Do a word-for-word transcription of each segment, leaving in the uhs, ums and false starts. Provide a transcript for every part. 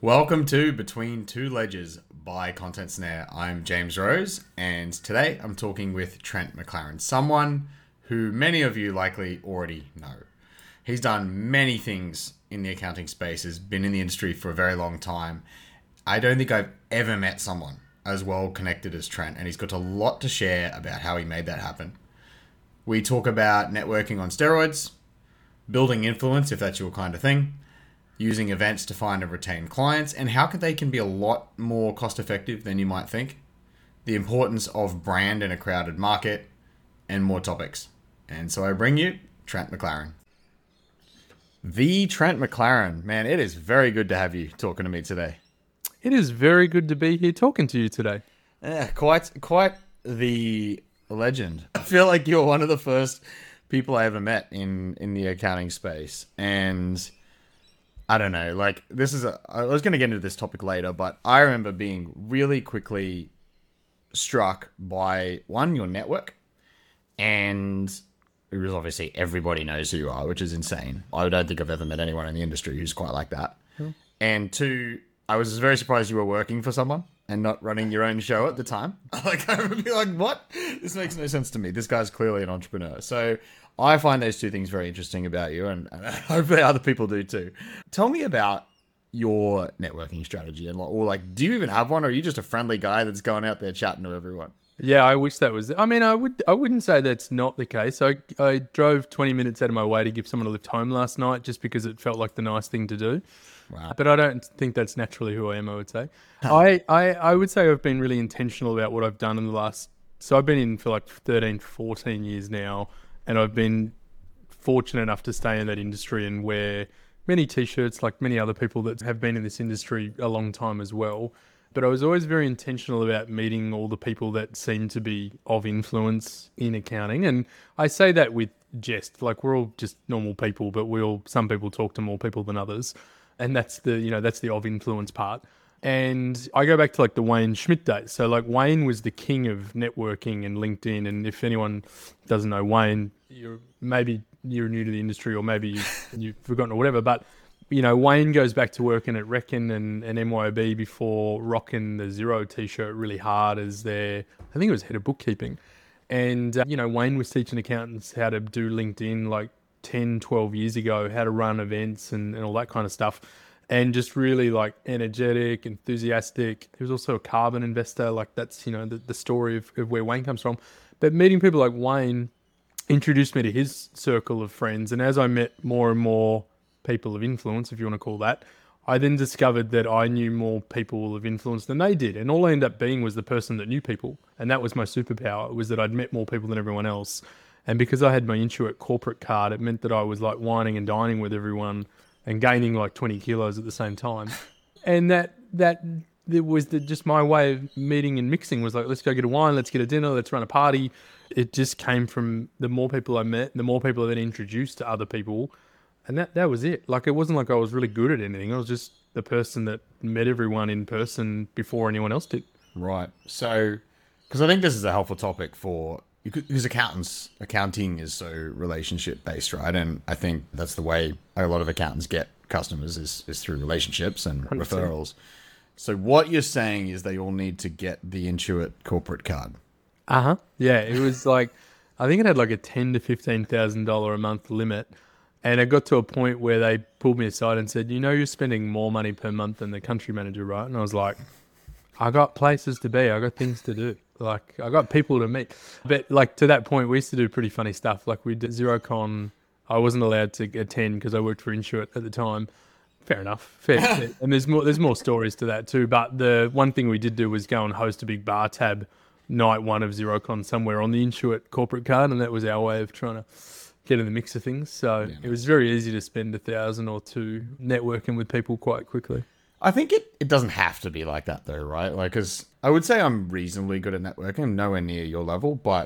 Welcome to Between Two Ledgers by Content Snare. I'm James Rose, and today I'm talking with Trent McLaren, someone who many of you likely already know. He's done many things in the accounting space, has been in the industry for a very long time. I don't think I've ever met someone as well connected as Trent, and he's got a lot to share about how he made that happen. We talk about networking on steroids, building influence if that's your kind of thing, using events to find and retain clients, and how they can be a lot more cost effective than you might think, the importance of brand in a crowded market, and more topics. And so I bring you Trent McLaren. The Trent McLaren. Man, it is very good to have you talking to me today. It is very good to be here talking to you today. Yeah, quite, quite the legend. I feel like you're one of the first people I ever met in, in the accounting space. And I don't know, like this is a, I was going to get into this topic later, but I remember being really quickly struck by one, your network, and it was obviously everybody knows who you are, which is insane. I don't think I've ever met anyone in the industry who's quite like that. Hmm. And two, I was very surprised you were working for someone and not running your own show at the time. Like I remember being like, what? This makes no sense to me. This guy's clearly an entrepreneur. So I find those two things very interesting about you, and, and hopefully other people do too. Tell me about your networking strategy, and or like, do you even have one, or are you just a friendly guy that's going out there chatting to everyone? Yeah, I wish that was. I mean, I would. I wouldn't say that's not the case. I I drove twenty minutes out of my way to give someone a lift home last night, just because it felt like the nice thing to do. Wow. But I don't think that's naturally who I am. I would say. I, I I would say I've been really intentional about what I've done in the last. So I've been in for like thirteen, fourteen years now. And I've been fortunate enough to stay in that industry and wear many t-shirts like many other people that have been in this industry a long time as well. But I was always very intentional about meeting all the people that seem to be of influence in accounting. And I say that with jest, like we're all just normal people, but we all, some people talk to more people than others. And that's the, you know, that's the of influence part. And I go back to like the Wayne Schmidt days. So like Wayne was the king of networking and LinkedIn. And if anyone doesn't know Wayne, you're maybe you're new to the industry, or maybe you've, you've forgotten or whatever. But, you know, Wayne goes back to working at Reckon and, and M Y O B before rocking the Xero t-shirt really hard as their, I think it was head of bookkeeping. And, uh, you know, Wayne was teaching accountants how to do LinkedIn like ten, twelve years ago, how to run events and, and all that kind of stuff. And just really like energetic, enthusiastic. He was also a carbon investor. Like that's, you know, the, the story of, of where Wayne comes from. But meeting people like Wayne introduced me to his circle of friends. And as I met more and more people of influence, if you want to call that, I then discovered that I knew more people of influence than they did. And all I ended up being was the person that knew people. And that was my superpower, was that I'd met more people than everyone else. And because I had my Intuit corporate card, it meant that I was like whining and dining with everyone and gaining like twenty kilos at the same time. And that that it was the, just my way of meeting and mixing was like, let's go get a wine, let's get a dinner, let's run a party. It just came from the more people I met, the more people I then introduced to other people. And that, that was it. Like, it wasn't like I was really good at anything. I was just the person that met everyone in person before anyone else did. Right. So, because I think this is a helpful topic for, because accountants, accounting is so relationship based, right? And I think that's the way a lot of accountants get customers is, is through relationships and one hundred percent referrals. So what you're saying is they all need to get the Intuit corporate card. Uh-huh. Yeah, it was like, I think it had like a ten to fifteen thousand dollars a month limit. And it got to a point where they pulled me aside and said, you know, you're spending more money per month than the country manager, right? And I was like, I got places to be. I got things to do. Like, I got people to meet. But like to that point, we used to do pretty funny stuff. Like we did XeroCon. I wasn't allowed to attend because I worked for Intuit at the time. Fair enough. Fair, fair. And there's more, there's more stories to that too. But the one thing we did do was go and host a big bar tab night one of XeroCon somewhere on the Intuit corporate card. And that was our way of trying to get in the mix of things. So yeah, it was very easy to spend a thousand or two networking with people quite quickly. I think it, it doesn't have to be like that though, right? Like, because I would say I'm reasonably good at networking. I'm nowhere near your level, but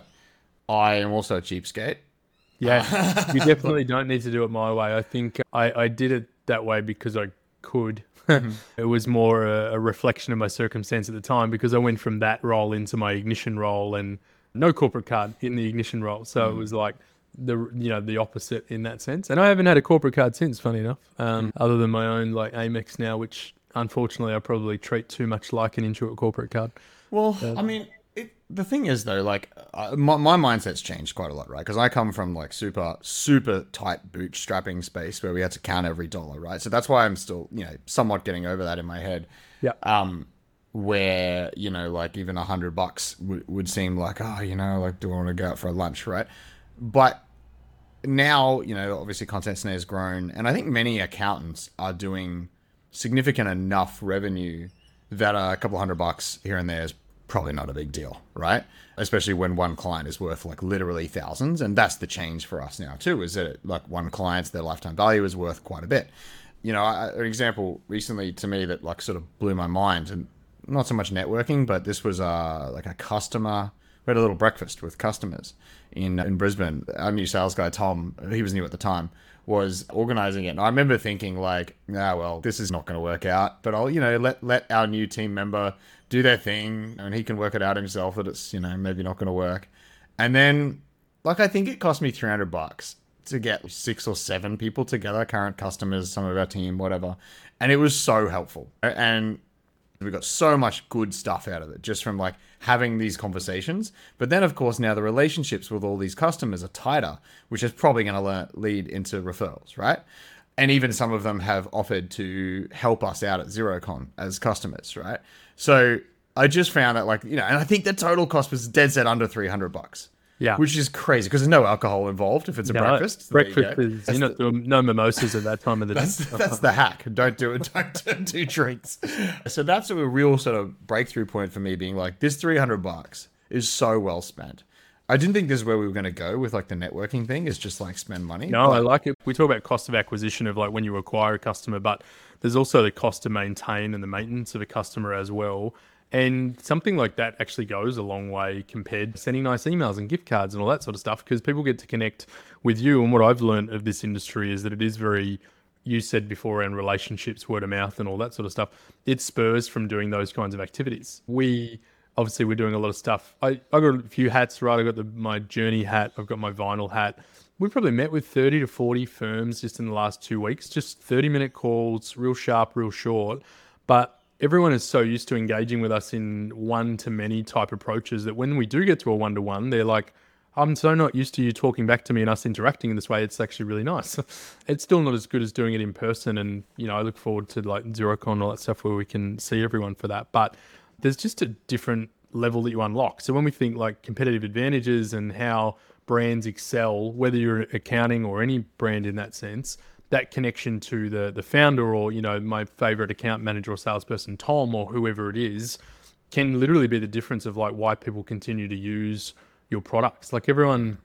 I am also a cheapskate. Yeah, you definitely don't need to do it my way. I think I, I did it that way because I could. Mm-hmm. It was more a, a reflection of my circumstance at the time, because I went from that role into my ignition role and no corporate card in the ignition role. So mm-hmm. it was like the you know the opposite in that sense. And I haven't had a corporate card since, funny enough, um, mm-hmm. other than my own like Amex now, which unfortunately I probably treat too much like an Intuit corporate card. Well, uh, I mean, it, the thing is though, like uh, my, my mindset's changed quite a lot, right? Because I come from like super, super tight bootstrapping space where we had to count every dollar, right? So that's why I'm still, you know, somewhat getting over that in my head. Yeah. Um, where, you know, like even a hundred bucks w- would seem like, oh, you know, like, do I want to go out for a lunch, right? But now, you know, obviously Content Snare has grown, and I think many accountants are doing significant enough revenue that a couple hundred bucks here and there is probably not a big deal, right? Especially when one client is worth like literally thousands. And that's the change for us now too, is that like one client's, their lifetime value is worth quite a bit. You know, an example recently to me that like sort of blew my mind, and not so much networking, but this was uh, like a customer. We had a little breakfast with customers in in Brisbane. Our new sales guy, Tom, he was new at the time, was organizing it. And I remember thinking like, ah, well, this is not going to work out, but I'll, you know, let, let our new team member do their thing and he can work it out himself that it's, you know, maybe not going to work. And then like, I think it cost me three hundred bucks to get six or seven people together, current customers, some of our team, whatever. And it was so helpful. And we got so much good stuff out of it just from like having these conversations. But then, of course, now the relationships with all these customers are tighter, which is probably going to lead into referrals, right? And even some of them have offered to help us out at Xerocon as customers, right? So I just found that like, you know, and I think the total cost was dead set under three hundred bucks. Yeah. Which is crazy because there's no alcohol involved if it's a no, breakfast. Breakfast you is, you know, the, no mimosas at that time of the day. That's, that's the hack. Don't do it. Don't, don't do drinks. So that's a real sort of breakthrough point for me, being like, this three hundred bucks is so well spent. I didn't think this is where we were going to go with like the networking thing. Is just like spend money. No, but... I like it. We talk about cost of acquisition of like when you acquire a customer, but there's also the cost to maintain and the maintenance of a customer as well. And something like that actually goes a long way compared to sending nice emails and gift cards and all that sort of stuff, because people get to connect with you. And what I've learned of this industry is that it is very, you said before, around relationships, word of mouth and all that sort of stuff. It spurs from doing those kinds of activities. We, obviously, we're doing a lot of stuff. I, I got a few hats, right? I got the, my Journey hat. I've got my vinyl hat. We've probably met with thirty to forty firms just in the last two weeks, just thirty minute calls, real sharp, real short. But everyone is so used to engaging with us in one-to-many type approaches that when we do get to a one-to-one, they're like, I'm so not used to you talking back to me and us interacting in this way. It's actually really nice. It's still not as good as doing it in person. And, you know, I look forward to like Xerocon and all that stuff where we can see everyone for that. But there's just a different level that you unlock. So when we think like competitive advantages and how brands excel, whether you're accounting or any brand in that sense, that connection to the the founder or, you know, my favorite account manager or salesperson, Tom, or whoever it is, can literally be the difference of like why people continue to use your products. Like everyone,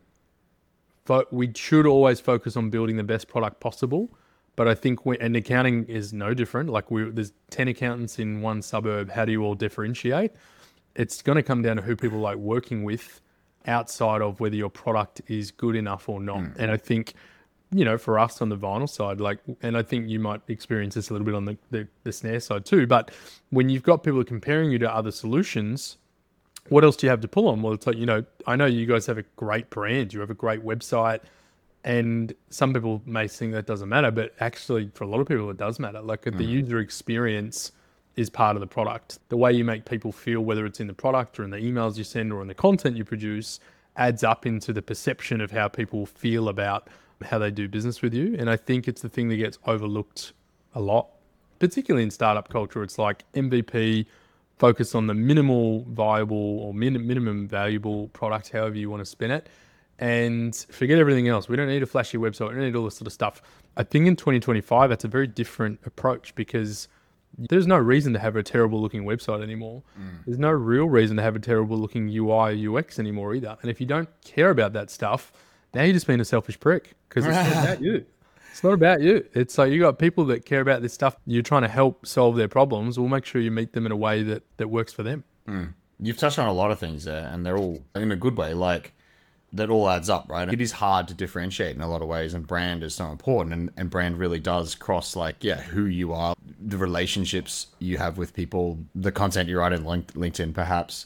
we should always focus on building the best product possible. But I think, we, and accounting is no different. Like we, there's ten accountants in one suburb. How do you all differentiate? It's going to come down to who people like working with outside of whether your product is good enough or not. Mm. And I think, you know, for us on the vinyl side, like, and I think you might experience this a little bit on the, the, the snare side too, but when you've got people comparing you to other solutions, what else do you have to pull on? Well, it's like, you know, I know you guys have a great brand, you have a great website, and some people may think that doesn't matter, but actually for a lot of people, it does matter. Like mm. the user experience is part of the product. The way you make people feel, whether it's in the product or in the emails you send or in the content you produce, adds up into the perception of how people feel about how they do business with you. And I think it's the thing that gets overlooked a lot, particularly in startup culture. It's like M V P, focus on the minimal viable or min- minimum valuable product, however you want to spin it, and forget everything else. We don't need a flashy website. We don't need all this sort of stuff. I think in twenty twenty-five, that's a very different approach because there's no reason to have a terrible looking website anymore. Mm. There's no real reason to have a terrible looking U I or U X anymore either. And if you don't care about that stuff, now you're just being a selfish prick because it's not about you. It's not about you. It's like you got people that care about this stuff. You're trying to help solve their problems. We'll make sure you meet them in a way that, that works for them. Mm. You've touched on a lot of things there, and they're all in a good way. Like, that all adds up, right? It is hard to differentiate in a lot of ways, and brand is so important. And, and brand really does cross, like, yeah, who you are, the relationships you have with people, the content you write in LinkedIn, perhaps.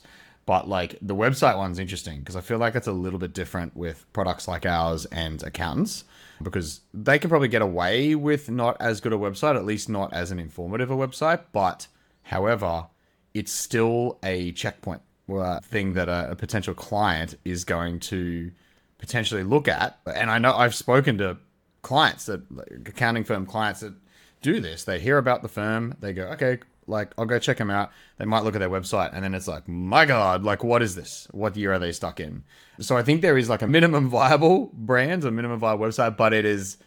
But like the website one's interesting because I feel like it's a little bit different with products like ours and accountants, because they can probably get away with not as good a website, at least not as an informative a website. But however, it's still a checkpoint uh, thing that a, a potential client is going to potentially look at. And I know I've spoken to clients that like, accounting firm clients that do this. They hear about the firm, they go, okay, like I'll go check them out. They might look at their website and then it's like, my God, like what is this? What year are they stuck in? So I think there is like a minimum viable brand, a minimum viable website, but it is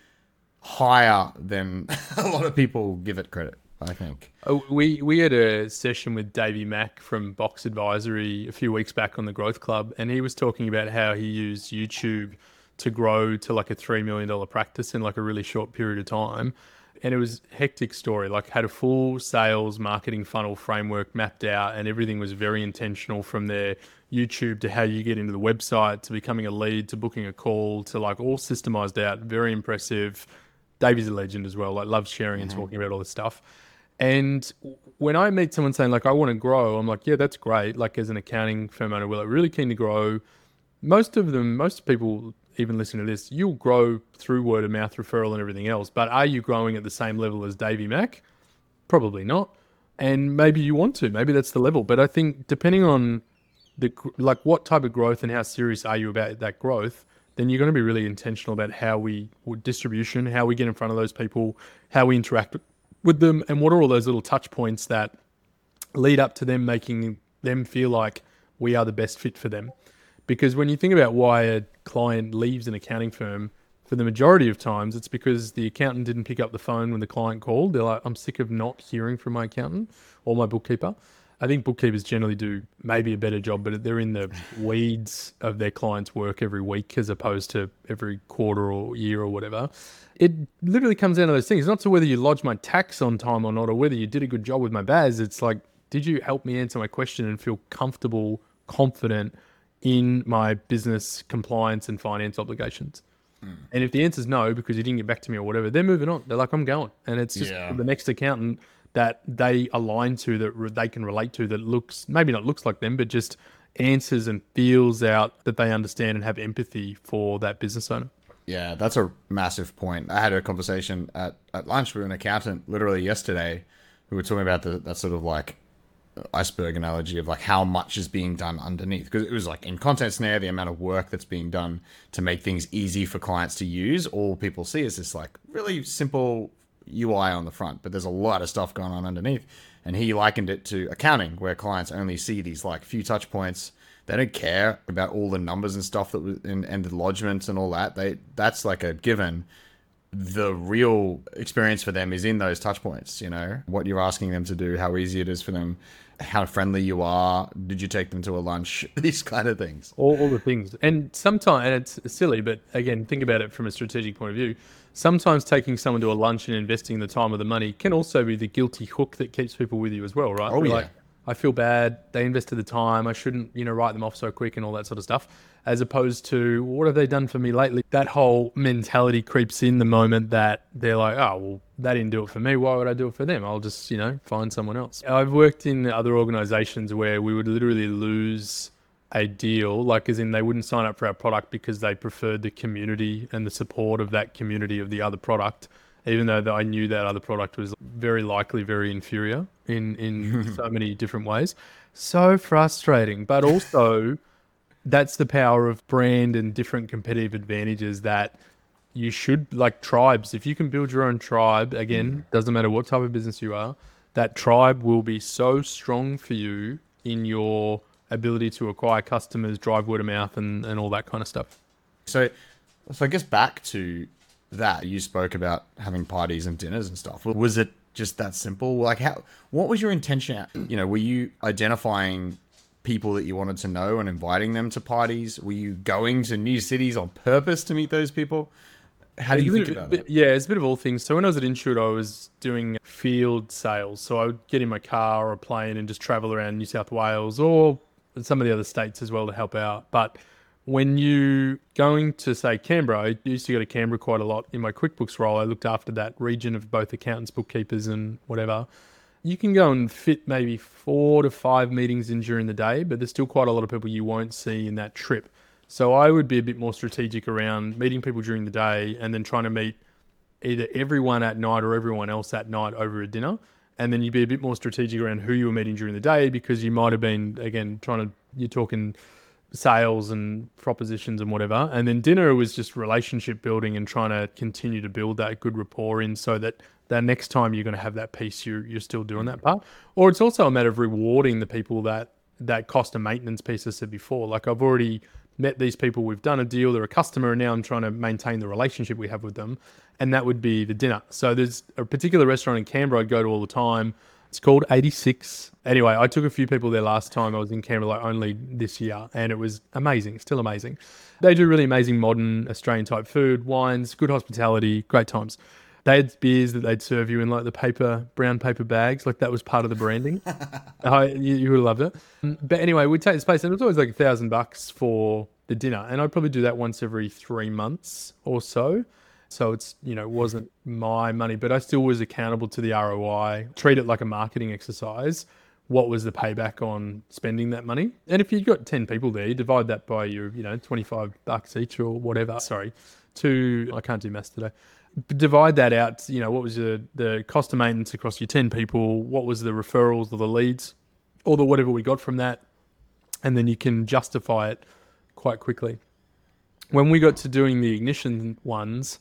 higher than a lot of people give it credit, I think. Oh, we we had a session with Davey Mack from Box Advisory a few weeks back on the Growth Club, and he was talking about how he used YouTube to grow to like a three million dollars practice in like a really short period of time. And it was a hectic story, like had a full sales marketing funnel framework mapped out, and everything was very intentional, from their YouTube to how you get into the website to becoming a lead to booking a call to like all systemized out. Very impressive. Davey's a legend as well, like loves sharing and mm-hmm. talking about all this stuff. And when I meet someone saying like, I want to grow, I'm like, yeah, that's great. Like as an accounting firm owner, we're like really keen to grow. Most of them, most people even listening to this, you'll grow through word of mouth referral and everything else. But are you growing at the same level as Davey Mack? Probably not. And maybe you want to, maybe that's the level. But I think depending on the, like what type of growth and how serious are you about that growth, then you're going to be really intentional about how we, distribution, how we get in front of those people, how we interact with them, and what are all those little touch points that lead up to them making them feel like we are the best fit for them. Because when you think about why a client leaves an accounting firm, for the majority of times, it's because the accountant didn't pick up the phone when the client called. They're like, I'm sick of not hearing from my accountant or my bookkeeper. I think bookkeepers generally do maybe a better job, but they're in the weeds of their client's work every week as opposed to every quarter or year or whatever. It literally comes down to those things. It's not to whether you lodge my tax on time or not, or whether you did a good job with my B A S. It's like, did you help me answer my question and feel comfortable, confident in my business compliance and finance obligations? Mm. And if the answer is no, because you didn't get back to me or whatever, they're moving on. They're like, I'm going. And it's just yeah. the next accountant that they align to, that they can relate to, that looks, maybe not looks like them, but just answers and feels out that they understand and have empathy for that business owner. Yeah, that's a massive point. I had a conversation at, at lunch with an accountant literally yesterday who were talking about the, that sort of like iceberg analogy of like how much is being done underneath, because it was like in Content Snare, the amount of work that's being done to make things easy for clients to use, all people see is this like really simple U I on the front, but there's a lot of stuff going on underneath. And he likened it to accounting, where clients only see these like few touch points. They don't care about all the numbers and stuff that was, and, and the lodgements and all that. They that's like a given. The real experience for them is in those touch points, you know, what you're asking them to do, how easy it is for them, how friendly you are, did you take them to a lunch, these kind of things. All, all the things. And sometimes, and it's silly, but again, think about it from a strategic point of view. Sometimes taking someone to a lunch and investing the time or the money can also be the guilty hook that keeps people with you as well, right? Oh, yeah. Like, I feel bad, they invested the time, I shouldn't, you know, write them off so quick and all that sort of stuff, as opposed to, what have they done for me lately? That whole mentality creeps in the moment that they're like, oh, well, they didn't do it for me, why would I do it for them? I'll just, you know, find someone else. I've worked in other organizations where we would literally lose a deal, like as in they wouldn't sign up for our product because they preferred the community and the support of that community of the other product, even though I knew that other product was very likely very inferior in, in so many different ways. So frustrating. But also, that's the power of brand and different competitive advantages that you should, like tribes, if you can build your own tribe, again, doesn't matter what type of business you are, that tribe will be so strong for you in your ability to acquire customers, drive word of mouth, and, and all that kind of stuff. So, so I guess back to that, you spoke about having parties and dinners and stuff. Was it just that simple? Like, how? What was your intention? You know, were you identifying people that you wanted to know and inviting them to parties? Were you going to new cities on purpose to meet those people? How do you think about it? Yeah, it's a bit of all things. So when I was at Intuit, I was doing field sales. So I would get in my car or a plane and just travel around New South Wales or some of the other states as well to help out. But when you going to, say, Canberra, I used to go to Canberra quite a lot. In my QuickBooks role, I looked after that region of both accountants, bookkeepers and whatever. You can go and fit maybe four to five meetings in during the day, but there's still quite a lot of people you won't see in that trip. So I would be a bit more strategic around meeting people during the day and then trying to meet either everyone at night or everyone else at night over a dinner. And then you'd be a bit more strategic around who you were meeting during the day, because you might have been, again, trying to, you're talking sales and propositions and whatever. And then dinner was just relationship building and trying to continue to build that good rapport in, so that that next time you're going to have that piece, you're, you're still doing that part. Or it's also a matter of rewarding the people that, that cost of maintenance piece I said before. Like, I've already met these people, we've done a deal, they're a customer, and now I'm trying to maintain the relationship we have with them. And that would be the dinner. So there's a particular restaurant in Canberra I'd go to all the time. It's called eighty-six. Anyway, I took a few people there last time I was in Canberra, like only this year, and it was amazing, still amazing. They do really amazing modern Australian type food, wines, good hospitality, great times. They had beers that they'd serve you in like the paper, brown paper bags. Like, that was part of the branding. I, you, you would have loved it. But anyway, we'd take this place, and it was always like a thousand bucks for the dinner. And I'd probably do that once every three months or so. So it's, you know, wasn't my money, but I still was accountable to the R O I, treat it like a marketing exercise. What was the payback on spending that money? And if you've got ten people there, you divide that by your, you know, twenty-five bucks each or whatever. Sorry, two, I can't do maths today. Divide that out, you know, what was the, the cost of maintenance across your ten people? What was the referrals or the leads or the whatever we got from that? And then you can justify it quite quickly. When we got to doing the ignition ones,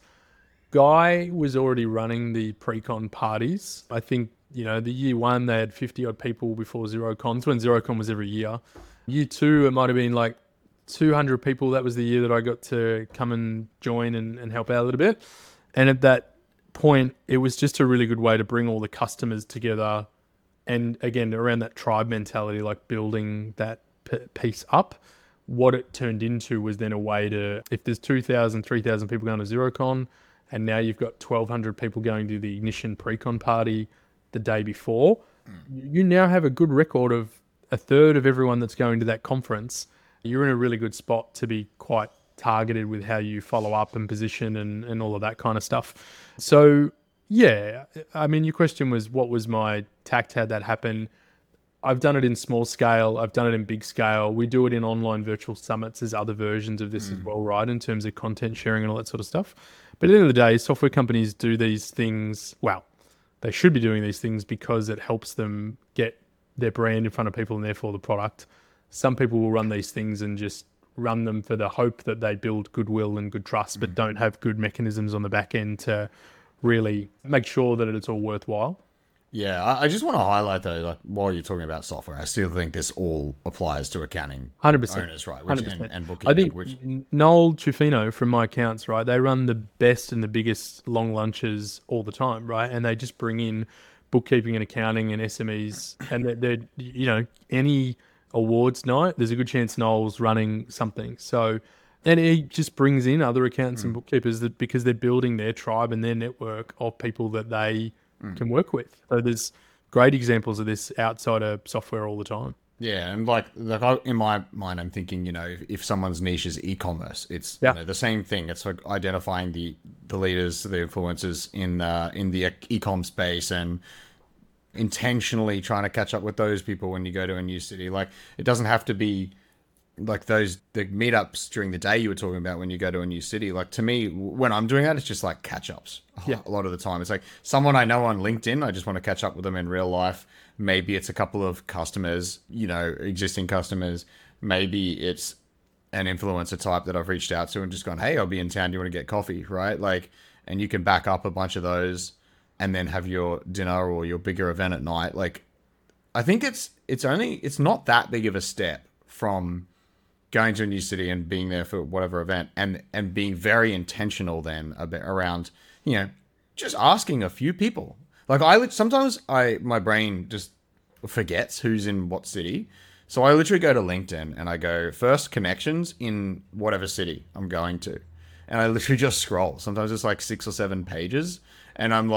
Guy was already running the pre-con parties. I think, you know, the year one, they had fifty odd people before Xerocons, when Xerocon was every year. Year two, it might have been like two hundred people. That was the year that I got to come and join and, and help out a little bit. And at that point, it was just a really good way to bring all the customers together. And again, around that tribe mentality, like building that p- piece up. What it turned into was then a way to, if there's two thousand, three thousand people going to Xerocon, and now you've got twelve hundred people going to the Ignition pre-con party the day before, mm. you now have a good record of a third of everyone that's going to that conference. You're in a really good spot to be quite targeted with how you follow up and position and, and all of that kind of stuff. So, yeah, I mean, your question was, what was my tact, how'd that happen? I've done it in small scale. I've done it in big scale. We do it in online virtual summits. There's other versions of this mm. as well, right, in terms of content sharing and all that sort of stuff. But at the end of the day, software companies do these things, well, they should be doing these things because it helps them get their brand in front of people and therefore the product. Some people will run these things and just run them for the hope that they build goodwill and good trust, mm. but don't have good mechanisms on the back end to really make sure that it's all worthwhile. Yeah, I just want to highlight though, like while you're talking about software, I still think this all applies to accounting one hundred percent owners, right? Which, and, and bookkeeping. I think which... Noel Chufino from My Accounts, right? They run the best and the biggest long lunches all the time, right? And they just bring in bookkeeping and accounting and S M Es, and they're, they're you know, any awards night, there's a good chance Noel's running something. So, and he just brings in other accountants mm. and bookkeepers that because they're building their tribe and their network of people that they Mm. can work with. So there's great examples of this outside of software all the time. Yeah, and like, like I, in my mind, I'm thinking, you know, if, if someone's niche is e-commerce, it's yeah. you know, the same thing. It's like identifying the the leaders, the influencers in uh, in the e-com space, and intentionally trying to catch up with those people when you go to a new city. Like, it doesn't have to be like those the meetups during the day you were talking about when you go to a new city. Like, to me, when I'm doing that, it's just like catch ups. Yeah. A lot of the time, it's like someone I know on LinkedIn. I just want to catch up with them in real life. Maybe it's a couple of customers, you know, existing customers. Maybe it's an influencer type that I've reached out to and just gone, hey, I'll be in town. Do you want to get coffee? Right? Like, and you can back up a bunch of those and then have your dinner or your bigger event at night. Like, I think it's it's only it's not that big of a step from going to a new city and being there for whatever event, and and being very intentional then about, around, you know, just asking a few people. Like, I sometimes I my brain just forgets who's in what city, so I literally go to LinkedIn and I go first connections in whatever city I'm going to, and I literally just scroll. Sometimes it's like six or seven pages, and I'm like,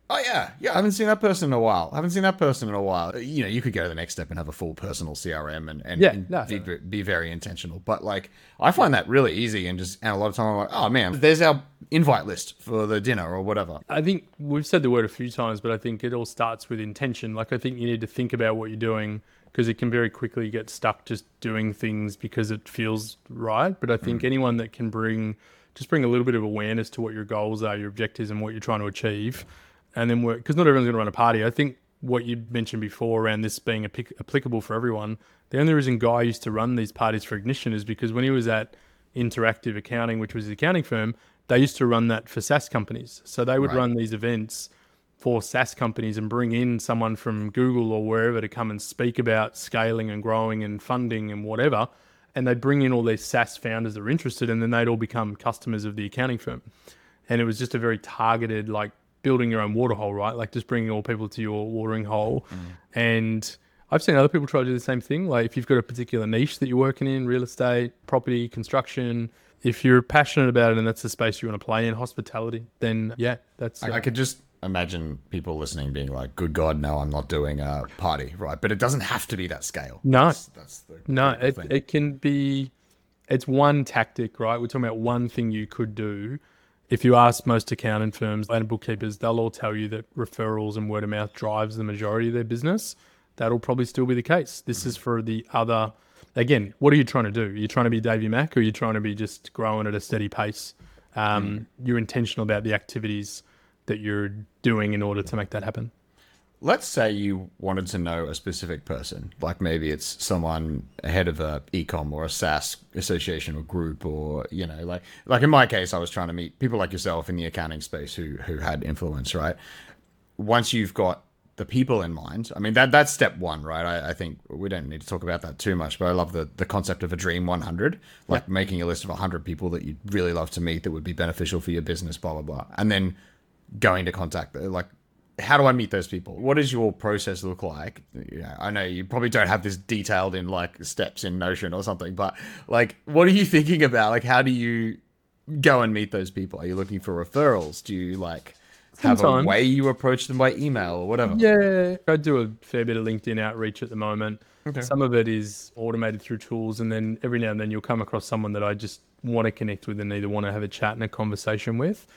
Oh yeah, yeah. I haven't seen that person in a while. I haven't seen that person in a while. You know, you could go to the next step and have a full personal C R M and and, Yeah, and no. be, be very intentional. But like, I find that really easy, and just and a lot of time I'm like, oh man, there's our invite list for the dinner or whatever. I think we've said the word a few times, but I think it all starts with intention. Like, I think you need to think about what you're doing, because it can very quickly get stuck just doing things because it feels right. But I think mm. anyone that can bring, just bring a little bit of awareness to what your goals are, your objectives, and what you're trying to achieve, and then work, because not everyone's going to run a party. I think what you mentioned before around this being ap- applicable for everyone, the only reason Guy used to run these parties for Ignition is because when he was at Interactive Accounting, which was his accounting firm, they used to run that for SaaS companies. So they would right. run these events for SaaS companies and bring in someone from Google or wherever to come and speak about scaling and growing and funding and whatever. And they'd bring in all these SaaS founders that are interested, and then they'd all become customers of the accounting firm. And it was just a very targeted, like, building your own water hole, right? Like, just bringing all people to your watering hole. Mm. And I've seen other people try to do the same thing. Like, if you've got a particular niche that you're working in, real estate, property, construction, if you're passionate about it and that's the space you want to play in, hospitality, then yeah, that's... I, uh, I could just imagine people listening being like, good God, no, I'm not doing a party, right? But it doesn't have to be that scale. No, that's, that's the no, it, it can be... It's one tactic, right? We're talking about one thing you could do. If you ask most accounting firms and bookkeepers, they'll all tell you that referrals and word of mouth drives the majority of their business. That'll probably still be the case. This mm-hmm. is for the other... Again, what are you trying to do? Are you trying to be Davey Mack, or are you trying to be just growing at a steady pace? Um, mm. You're intentional about the activities that you're doing in order to make that happen. Let's say you wanted to know a specific person, like maybe it's someone ahead of a e-com or a SaaS association or group, or, you know, like like in my case, I was trying to meet people like yourself in the accounting space who who had influence, right? Once you've got the people in mind, I mean, that that's step one, right? I, I think we don't need to talk about that too much, but I love the, the concept of a dream one hundred, like yeah. making a list of one hundred people that you'd really love to meet that would be beneficial for your business, blah, blah, blah. And then going to contact, like, how do I meet those people? What does your process look like? You know, I know you probably don't have this detailed in like steps in Notion or something, but like, what are you thinking about? Like, how do you go and meet those people? Are you looking for referrals? Do you like... have Sometimes. a way you approach them by email or whatever? Yeah, I do a fair bit of LinkedIn outreach at the moment. Okay. Some of it is automated through tools, and then every now and then you'll come across someone that I just want to connect with and either want to have a chat and a conversation with.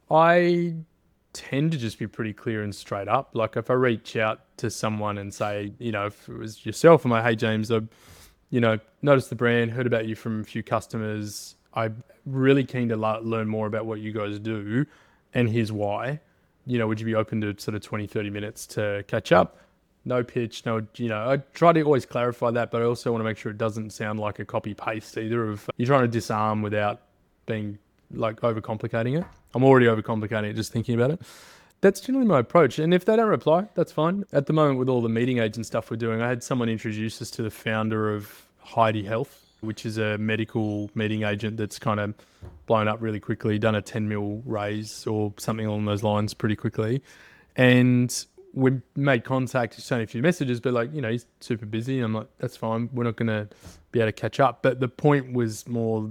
I tend to just be pretty clear and straight up. Like, if I reach out to someone and say, you know, if it was yourself, I'm like, hey, James, I, you know, noticed the brand, heard about you from a few customers. I'm really keen to la- learn more about what you guys do, and here's why. You know, would you be open to sort of twenty, thirty minutes to catch up? No pitch, no, you know, I try to always clarify that, but I also want to make sure it doesn't sound like a copy paste either of, you're trying to disarm without being like overcomplicating it. I'm already overcomplicating it just thinking about it. That's generally my approach. And if they don't reply, that's fine. At the moment with all the meeting agent stuff we're doing, I had someone introduce us to the founder of Heidi Health, which is a medical meeting agent that's kind of blown up really quickly, done a ten mil raise or something along those lines pretty quickly. And we made contact, sent a few messages, but like, you know, he's super busy. I'm like, that's fine. We're not going to be able to catch up. But the point was more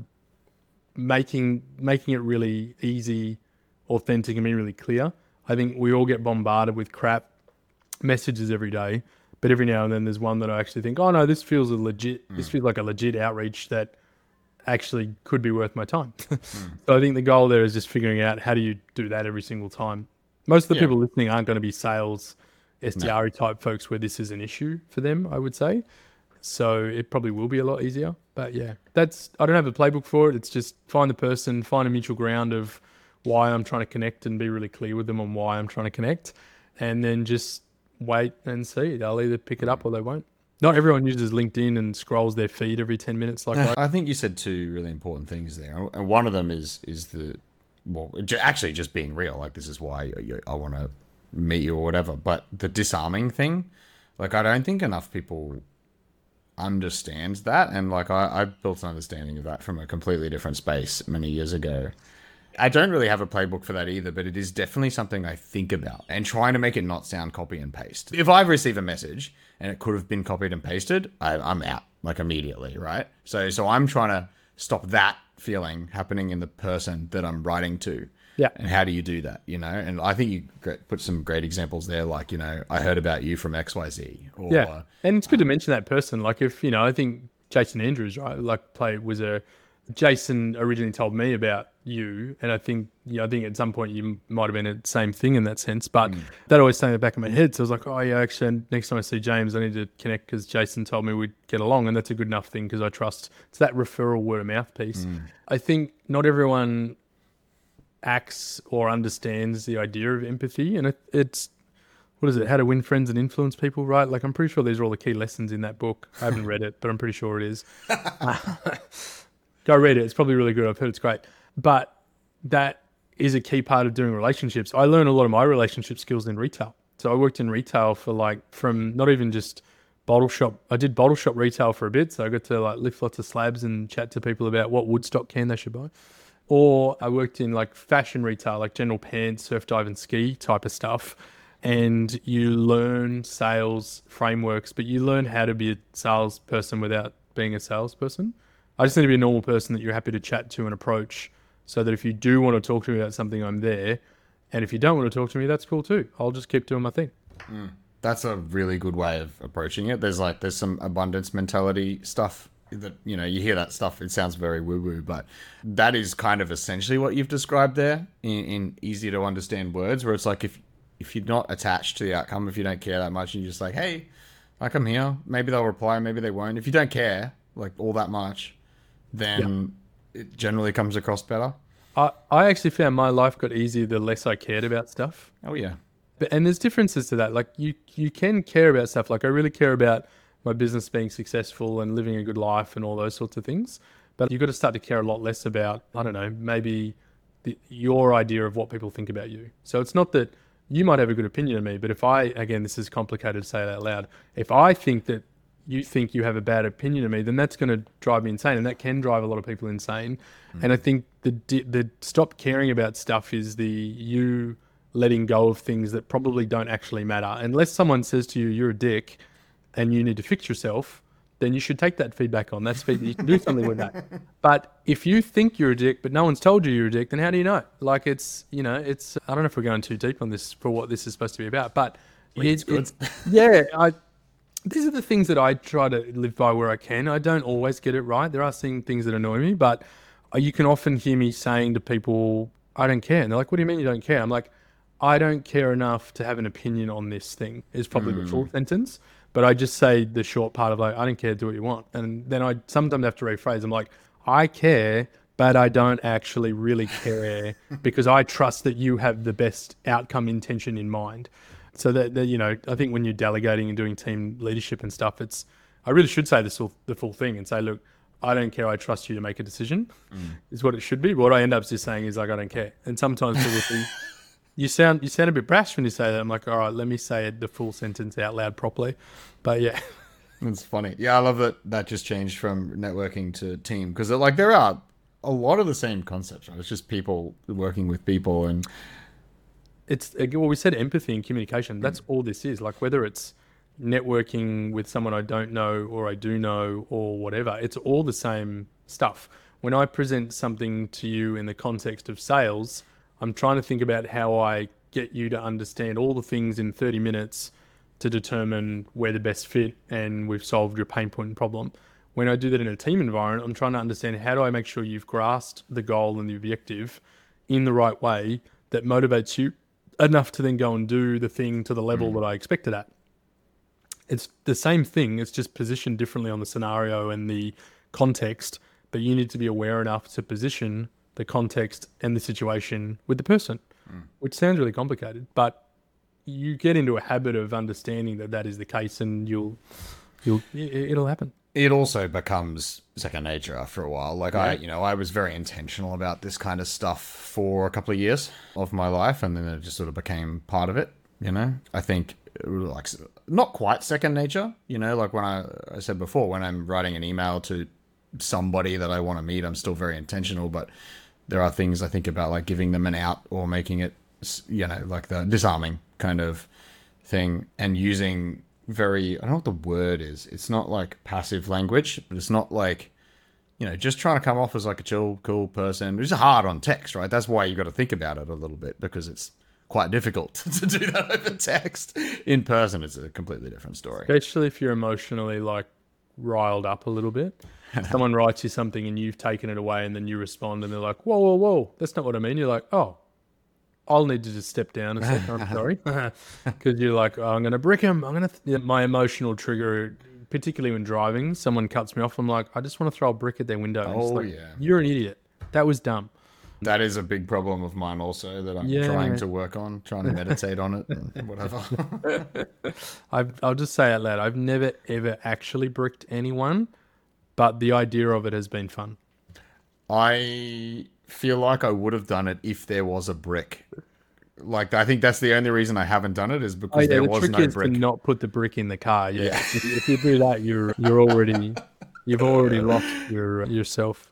making making it really easy, authentic, and being really clear. I think we all get bombarded with crap messages every day. But every now and then there's one that I actually think, oh no, this feels a legit, mm. this feels like a legit outreach that actually could be worth my time. mm. So I think the goal there is just figuring out how do you do that every single time. Most of the yeah. people listening aren't going to be sales, S D R no. type folks where this is an issue for them, I would say. So it probably will be a lot easier. But yeah, that's, I don't have a playbook for it. It's just find the person, find a mutual ground of why I'm trying to connect and be really clear with them on why I'm trying to connect. And then just wait and see. They'll either pick it up or they won't. Not everyone uses LinkedIn and scrolls their feed every ten minutes like that. I think you said two really important things there. And one of them is is the, well, actually just being real. Like, this is why I want to meet you or whatever. But the disarming thing, like, I don't think enough people understand that. And like, I, I built an understanding of that from a completely different space many years ago. I don't really have a playbook for that either, but it is definitely something I think about and trying to make it not sound copy and paste. If I receive a message and it could have been copied and pasted, I, I'm out like immediately, right? So, so I'm trying to stop that feeling happening in the person that I'm writing to. Yeah. And how do you do that, you know? And I think you put some great examples there, like, you know, I heard about you from X Y Z. Or, yeah. And it's good to mention that person. Like if, you know, I think Jason Andrews, right, like play was a, Jason originally told me about you. And I think, you know, I think at some point you might have been the same thing in that sense, but mm. that always stayed in the back of my head. So I was like, oh yeah, actually next time I see James, I need to connect because Jason told me we'd get along. And that's a good enough thing because I trust it's that referral word of mouth piece. Mm. I think not everyone acts or understands the idea of empathy, and it, it's what is it, how to win friends and influence people, right? Like I'm pretty sure these are all the key lessons in that book. I haven't read it, but I'm pretty sure it is. Go read it, it's probably really good. I've heard it's great, but that is a key part of doing relationships. I learned a lot of my relationship skills in retail. So I worked in retail for like from not even just bottle shop, I did bottle shop retail for a bit, so I got to like lift lots of slabs and chat to people about what Woodstock can they should buy. Or I worked in like fashion retail, like general pants, surf, dive and ski type of stuff. And you learn sales frameworks, but you learn how to be a salesperson without being a salesperson. I just need to be a normal person that you're happy to chat to and approach so that if you do want to talk to me about something, I'm there. And if you don't want to talk to me, that's cool too. I'll just keep doing my thing. Mm. That's a really good way of approaching it. There's like, there's some abundance mentality stuff that, you know, you hear that stuff, it sounds very woo-woo, but that is kind of essentially what you've described there in, in easy to understand words, where it's like if if you're not attached to the outcome, if you don't care that much, and you're just like, hey, like I'm here, maybe they'll reply, maybe they won't. If you don't care like all that much, then yeah. it generally comes across better. I, I actually found my life got easier the less I cared about stuff. Oh yeah. But, and there's differences to that. Like you you can care about stuff. Like I really care about my business being successful and living a good life and all those sorts of things. But you've got to start to care a lot less about, I don't know, maybe the, your idea of what people think about you. So it's not that you might have a good opinion of me, but if I, again, this is complicated to say it out loud. If I think that you think you have a bad opinion of me, then that's going to drive me insane. And that can drive a lot of people insane. Mm. And I think the the stop caring about stuff is the you letting go of things that probably don't actually matter. Unless someone says to you, you're a dick, and you need to fix yourself, then you should take that feedback on. That's feedback. You can do something with that. But if you think you're a dick, but no one's told you you're a dick, then how do you know? Like it's, you know, it's, I don't know if we're going too deep on this for what this is supposed to be about, but it's, it's, yeah, I, these are the things that I try to live by where I can. I don't always get it right. There are some things that annoy me, but you can often hear me saying to people, I don't care. And they're like, what do you mean you don't care? I'm like, I don't care enough to have an opinion on this thing is probably mm. the full sentence. But I just say the short part of like, I don't care, do what you want. And then I sometimes have to rephrase. I'm like, I care, but I don't actually really care because I trust that you have the best outcome intention in mind. So that, that, you know, I think when you're delegating and doing team leadership and stuff, it's, I really should say this, the full thing and say, look, I don't care, I trust you to make a decision mm. is what it should be. But what I end up just saying is like, I don't care. And sometimes people think, You sound you sound a bit brash when you say that. I'm like, all right, let me say it, the full sentence out loud properly. But yeah. It's funny. Yeah, I love that that just changed from networking to team. Because like there are a lot of the same concepts, right? It's just people working with people. And it's, well, we said empathy and communication. That's mm. all this is. Like whether it's networking with someone I don't know or I do know or whatever, it's all the same stuff. When I present something to you in the context of sales, I'm trying to think about how I get you to understand all the things in thirty minutes to determine where the best fit and we've solved your pain point and problem. When I do that in a team environment, I'm trying to understand how do I make sure you've grasped the goal and the objective in the right way that motivates you enough to then go and do the thing to the level mm. that I expected at. It's the same thing. It's just positioned differently on the scenario and the context, but you need to be aware enough to position the context and the situation with the person, mm. which sounds really complicated, but you get into a habit of understanding that that is the case and you'll, you'll, it'll happen. It also becomes second nature after a while. Like yeah. I, you know, I was very intentional about this kind of stuff for a couple of years of my life, and then it just sort of became part of it. You know, I think like not quite second nature, you know, like when I, I said before, when I'm writing an email to somebody that I want to meet, I'm still very intentional, but there are things I think about, like giving them an out or making it, you know, like the disarming kind of thing, and using very, I don't know what the word is. It's not like passive language, but it's not like you know, just trying to come off as like a chill, cool person. It's hard on text, right? That's why you got to think about it a little bit, because it's quite difficult to do that over text. In person, it's a completely different story. Especially if you're emotionally like riled up a little bit. Someone writes you something and you've taken it away, and then you respond and they're like, whoa, whoa, whoa, that's not what I mean. You're like, oh, I'll need to just step down a second. I'm sorry. Because you're like, oh, I'm going to brick him. I'm going to, th-. my emotional trigger, particularly when driving, someone cuts me off. I'm like, I just want to throw a brick at their window. And oh, like, yeah. You're an idiot. That was dumb. That is a big problem of mine also, that I'm yeah. trying to work on, trying to meditate on it and whatever. I've, I'll just say out loud, I've never, ever actually bricked anyone, but the idea of it has been fun. I feel like I would have done it if there was a brick. Like, I think that's the only reason I haven't done it, is because oh, yeah, there the was trick no is brick. To not put the brick in the car. Yeah, yeah. if, if you do that, you're you're already you've already lost your yourself.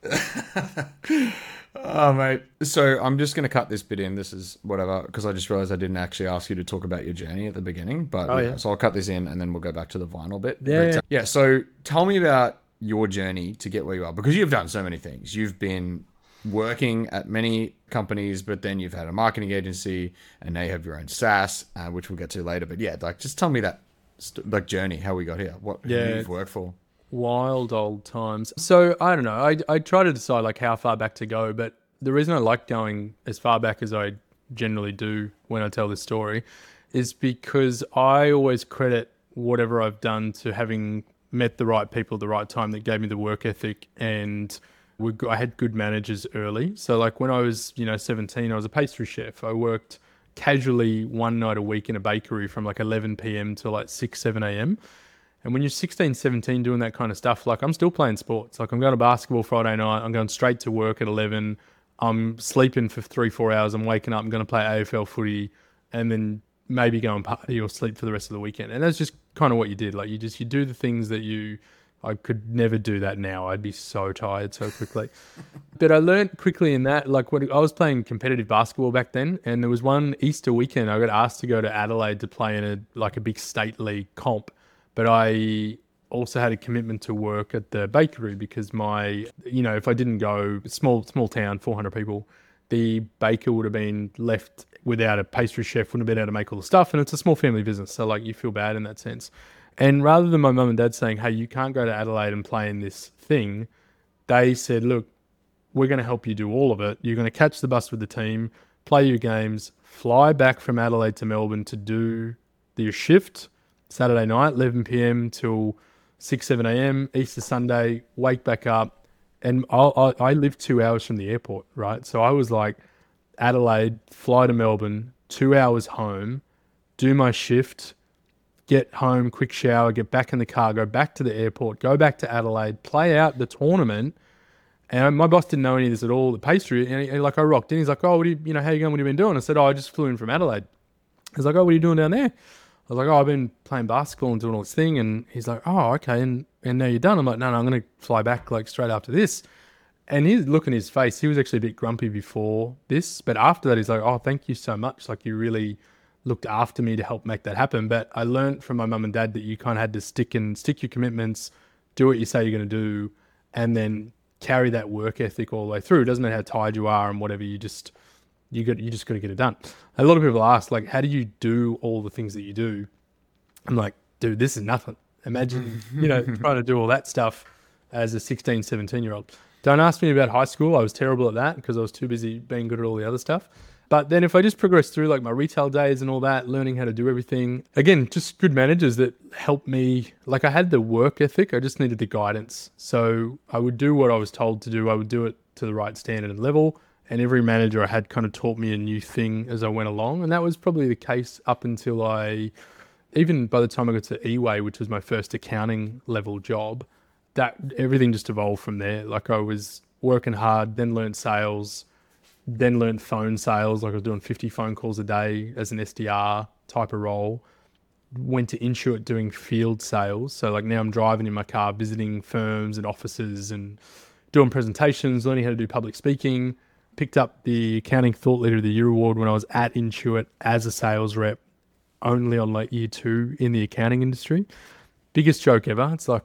Oh, mate. So I'm just going to cut this bit in. This is whatever, because I just realized I didn't actually ask you to talk about your journey at the beginning. But oh, yeah, yeah. So I'll cut this in and then we'll go back to the vinyl bit. Yeah, but, yeah. Uh, yeah. So tell me about your journey to get where you are, because you've done so many things. You've been working at many companies, but then you've had a marketing agency, and now you have your own SaaS, uh, which we'll get to later. But yeah, like, just tell me that st- like journey, how we got here, what yeah. who you've worked for. Wild old times. So I don't know. I I try to decide like how far back to go, but the reason I like going as far back as I generally do when I tell this story is because I always credit whatever I've done to having met the right people at the right time that gave me the work ethic, and we, I had good managers early. So like when I was, you know, seventeen, I was a pastry chef. I worked casually one night a week in a bakery from like eleven p.m. to like six, seven a.m. And when you're sixteen, seventeen doing that kind of stuff, like I'm still playing sports. Like I'm going to basketball Friday night. I'm going straight to work at eleven. I'm sleeping for three, four hours. I'm waking up. I'm going to play A F L footy, and then maybe go and party or sleep for the rest of the weekend. And that's just kind of what you did. Like you just, you do the things that you, I could never do that now. I'd be so tired so quickly. But I learned quickly in that, like when I was playing competitive basketball back then, and there was one Easter weekend, I got asked to go to Adelaide to play in a, like a big state league comp. But I also had a commitment to work at the bakery because my, you know, if I didn't go, small small town, four hundred people, the baker would have been left without a pastry chef, wouldn't have been able to make all the stuff. And it's a small family business. So like you feel bad in that sense. And rather than my mum and dad saying, hey, you can't go to Adelaide and play in this thing, they said, look, we're going to help you do all of it. You're going to catch the bus with the team, play your games, fly back from Adelaide to Melbourne to do your shift Saturday night, eleven p.m. till six, seven a.m. Easter Sunday, wake back up. And I, I, I lived two hours from the airport, right? So I was like, Adelaide, fly to Melbourne, two hours home, do my shift, get home, quick shower, get back in the car, go back to the airport, go back to Adelaide, play out the tournament. And my boss didn't know any of this at all, the pastry. And, he, and like I rocked in. He's like, oh, what do you, you know, how you going? What have you been doing? I said, oh, I just flew in from Adelaide. He's like, oh, what are you doing down there? I was like, oh, I've been playing basketball and doing all this thing. And he's like, oh, okay. And, and now you're done. I'm like, no, no, I'm going to fly back like straight after this. And his look in his face, he was actually a bit grumpy before this. But after that, he's like, oh, thank you so much. Like you really looked after me to help make that happen. But I learned from my mum and dad that you kind of had to stick and stick your commitments, do what you say you're going to do, and then carry that work ethic all the way through. It doesn't matter how tired you are and whatever, you just you got you just got to get it done. A lot of people ask, like, how do you do all the things that you do? I'm like, dude, this is nothing. Imagine, you know, trying to do all that stuff as a sixteen, seventeen year old. Don't ask me about high school. I was terrible at that because I was too busy being good at all the other stuff. But then if I just progress through like my retail days and all that, learning how to do everything, again, just good managers that helped me. Like I had the work ethic, I just needed the guidance. So I would do what I was told to do. I would do it to the right standard and level. And every manager I had kind of taught me a new thing as I went along. And that was probably the case up until I, even by the time I got to eWay, which was my first accounting level job, that everything just evolved from there. Like I was working hard, then learned sales, then learned phone sales. Like I was doing fifty phone calls a day as an S D R type of role. Went to Intuit doing field sales. So like now I'm driving in my car, visiting firms and offices and doing presentations, learning how to do public speaking. Picked up the Accounting Thought Leader of the Year award when I was at Intuit as a sales rep, only on like year two in the accounting industry. Biggest joke ever. It's like,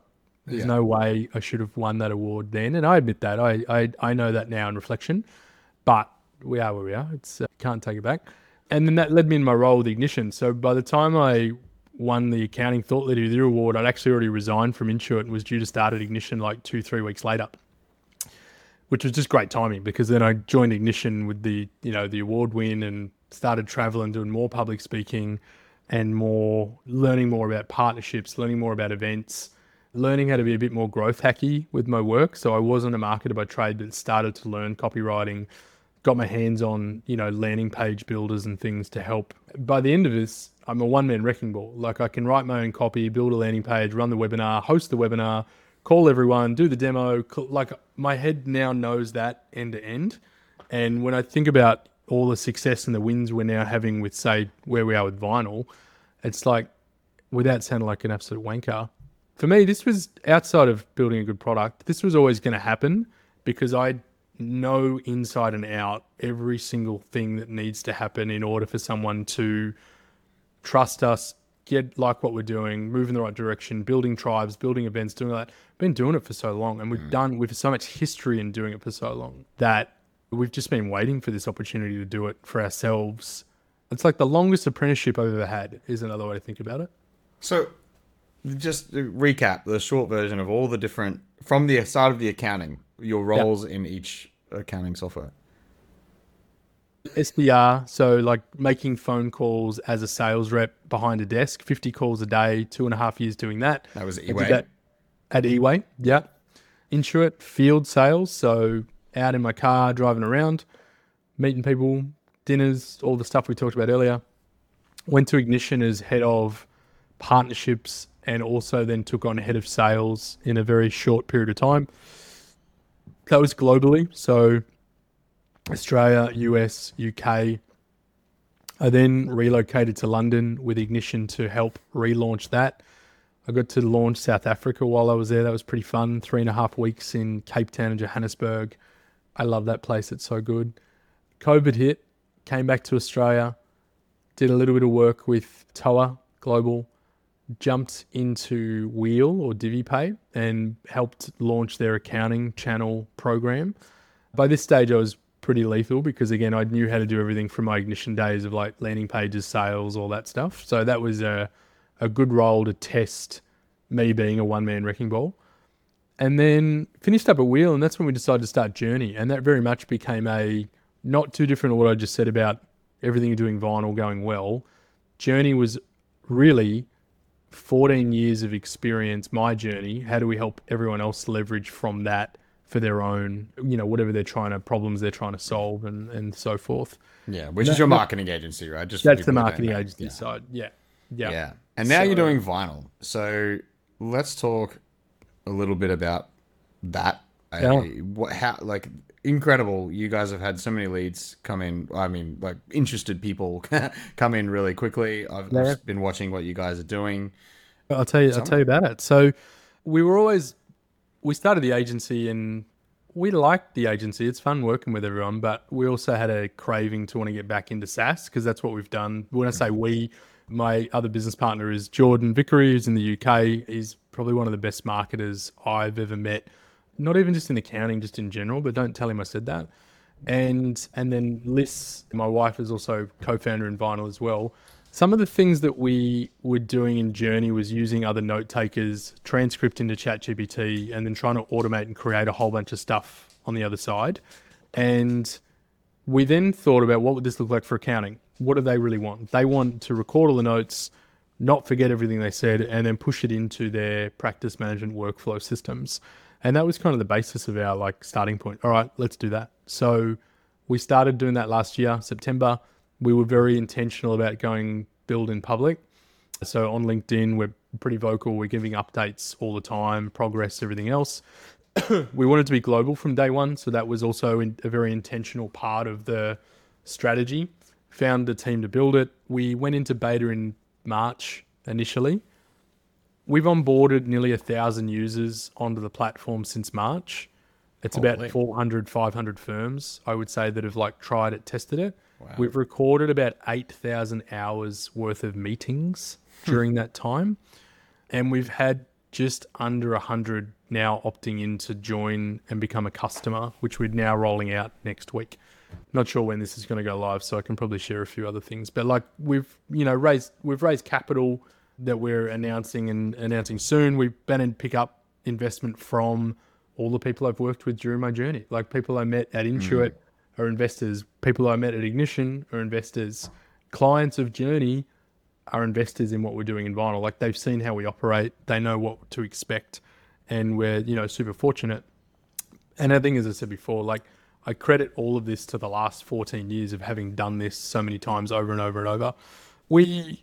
There's Yeah. no way I should have won that award then. And I admit that. I, I, I know that now in reflection. But we are where we are. It's uh, can't take it back. And then that led me in my role with Ignition. So by the time I won the Accounting Thought Leader of the Year award, I'd actually already resigned from Intuit and was due to start at Ignition like two, three weeks later, which was just great timing because then I joined Ignition with the, you know, the award win and started traveling, doing more public speaking and more learning more about partnerships, learning more about events, learning how to be a bit more growth hacky with my work. So I wasn't a marketer by trade, but started to learn copywriting, got my hands on, you know, landing page builders and things to help. By the end of this, I'm a one-man wrecking ball. Like I can write my own copy, build a landing page, run the webinar, host the webinar, call everyone, do the demo. Like my head now knows that end to end. And when I think about all the success and the wins we're now having with, say, where we are with vinyl, it's like, without sounding like an absolute wanker, for me, this was outside of building a good product. This was always going to happen because I know inside and out every single thing that needs to happen in order for someone to trust us, get like what we're doing, move in the right direction, building tribes, building events, doing that. I've been doing it for so long and we've mm. done, we've so much history in doing it for so long that we've just been waiting for this opportunity to do it for ourselves. It's like the longest apprenticeship I've ever had is another way to think about it. So just to recap the short version of all the different, from the start of the accounting, your roles yep. in each accounting software. S D R, so like making phone calls as a sales rep behind a desk, fifty calls a day, two and a half years doing that. That was eWay. At eWay, yeah. Intuit, field sales, so out in my car, driving around, meeting people, dinners, all the stuff we talked about earlier. Went to Ignition as head of partnerships and also then took on head of sales in a very short period of time. That was globally, so Australia, U S, U K. I then relocated to London with Ignition to help relaunch that. I got to launch South Africa while I was there. That was pretty fun. Three and a half weeks in Cape Town and Johannesburg. I love that place. It's so good. COVID hit, came back to Australia, did a little bit of work with Toa Global, jumped into Wheel or DiviPay and helped launch their accounting channel program. By this stage, I was pretty lethal because, again, I knew how to do everything from my Ignition days of like landing pages, sales, all that stuff. So that was a, a good role to test me being a one-man wrecking ball. And then finished up at Wheel, and that's when we decided to start Journey. And that very much became a not too different to what I just said about everything doing vinyl going well. Journey was really fourteen years of experience, my journey. How do we help everyone else leverage from that for their own, you know, whatever they're trying to, problems they're trying to solve and, and so forth. Yeah, which that, is your marketing agency, right? Just that's the marketing agency yeah. side. Yeah. Yeah. Yeah. And now so, you're doing vinyl. So let's talk a little bit about that. Yeah. Uh, what, how, like, incredible. You guys have had so many leads come in. I mean, like, interested people come in really quickly. I've, yeah. I've been watching what you guys are doing. I'll tell you, I'll tell you about it. So we were always, we started the agency and we liked the agency. It's fun working with everyone, but we also had a craving to want to get back into SaaS because that's what we've done. When I say we, my other business partner is Jordan Vickery, who's in the U K. He's probably one of the best marketers I've ever met. Not even just in accounting, just in general, but don't tell him I said that. And and then Liz, my wife, is also co-founder in Vinyl as well. Some of the things that we were doing in Journey was using other note takers, transcript into ChatGPT, and then trying to automate and create a whole bunch of stuff on the other side. And we then thought about what would this look like for accounting? What do they really want? They want to record all the notes, not forget everything they said, and then push it into their practice management workflow systems. And that was kind of the basis of our like starting point. All right, let's do that. So we started doing that last year, September. We were very intentional about going build in public. So on LinkedIn, we're pretty vocal. We're giving updates all the time, progress, everything else. We wanted to be global from day one. So that was also in, a very intentional part of the strategy. Found a team to build it. We went into beta in March initially. We've onboarded nearly a thousand users onto the platform since March. It's Holy. about four hundred, five hundred firms, I would say, that have like tried it, tested it. Wow. We've recorded about eight thousand hours worth of meetings during that time. And we've had just under one hundred now opting in to join and become a customer, which we're now rolling out next week. Not sure when this is going to go live, so I can probably share a few other things. But like we've, you know, raised we've raised capital that we're announcing and announcing soon. We've been and pick up investment from all the people I've worked with during my journey. Like people I met at Intuit mm. are investors. People I met at Ignition are investors. Clients of Journey are investors in what we're doing in vinyl. Like they've seen how we operate. They know what to expect. And we're, you know, super fortunate. And I think, as I said before, like I credit all of this to the last fourteen years of having done this so many times over and over and over. We,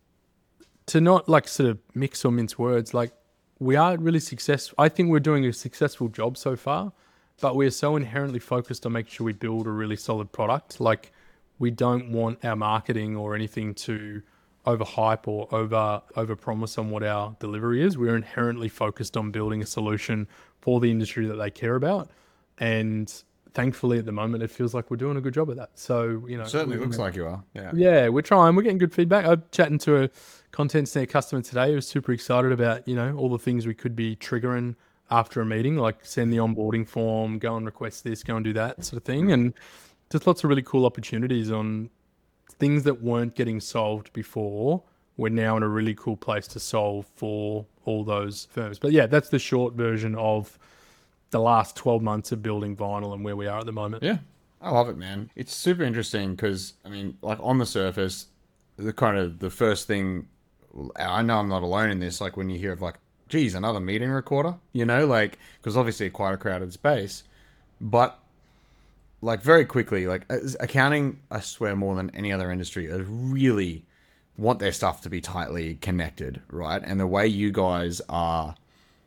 to not like sort of mix or mince words, like we are really successful. I think we're doing a successful job so far, but we're so inherently focused on making sure we build a really solid product. Like we don't want our marketing or anything to overhype or over over promise on what our delivery is. We're inherently focused on building a solution for the industry that they care about. And thankfully at the moment, it feels like we're doing a good job of that. So, you know, certainly looks like you are. Yeah. Yeah, we're trying. We're getting good feedback. I'm chatting to a content center customer today who was super excited about, you know, all the things we could be triggering after a meeting, like send the onboarding form, go and request this, go and do that sort of thing. And just lots of really cool opportunities on things that weren't getting solved before. We're now in a really cool place to solve for all those firms. But yeah, that's the short version of the last twelve months of building vinyl and where we are at the moment. Yeah, I love it, man. It's super interesting because, I mean, like on the surface, the kind of the first thing, I know I'm not alone in this, like when you hear of like, geez, another meeting recorder, you know, like, because obviously quite a crowded space, but like very quickly, like accounting, I swear more than any other industry, really want their stuff to be tightly connected, right? And the way you guys are,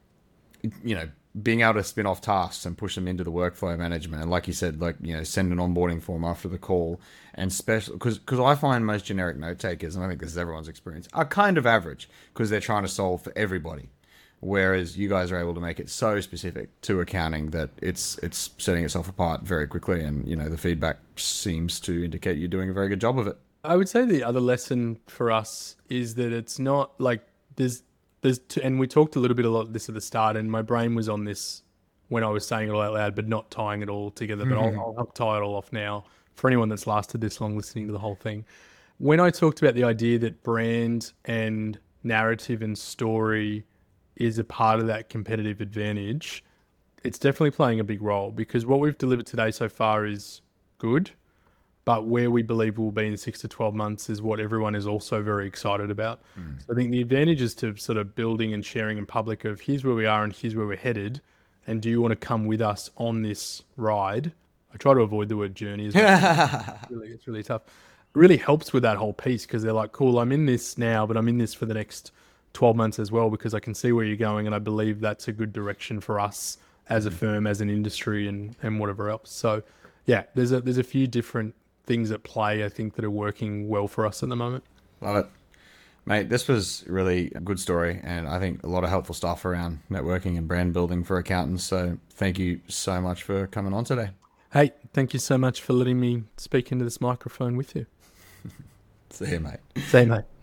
you know, being able to spin off tasks and push them into the workflow management. And like you said, like, you know, send an onboarding form after the call and special, because because I find most generic note takers, and I think this is everyone's experience, are kind of average because they're trying to solve for everybody. Whereas you guys are able to make it so specific to accounting that it's it's setting itself apart very quickly. And, you know, the feedback seems to indicate you're doing a very good job of it. I would say the other lesson for us is that it's not like there's, there's, two, and we talked a little bit about this at the start, and my brain was on this when I was saying it all out loud, but not tying it all together. But mm-hmm. I'll, I'll help tie it all off now for anyone that's lasted this long listening to the whole thing. When I talked about the idea that brand and narrative and story is a part of that competitive advantage, it's definitely playing a big role, because what we've delivered today so far is good, but where we believe we'll be in six to twelve months is what everyone is also very excited about. Mm. So I think the advantage is to sort of building and sharing in public of here's where we are and here's where we're headed, and do you want to come with us on this ride? I try to avoid the word journey as well. it's, really, it's really tough. It really helps with that whole piece, because they're like, cool, I'm in this now, but I'm in this for the next twelve months as well, because I can see where you're going, and I believe that's a good direction for us as a firm, as an industry, and, and whatever else. So yeah, there's a there's a few different things at play, I think, that are working well for us at the moment. Love it. Mate, this was really a good story, and I think a lot of helpful stuff around networking and brand building for accountants. So thank you so much for coming on today. Hey, thank you so much for letting me speak into this microphone with you. See you, mate. See you, mate.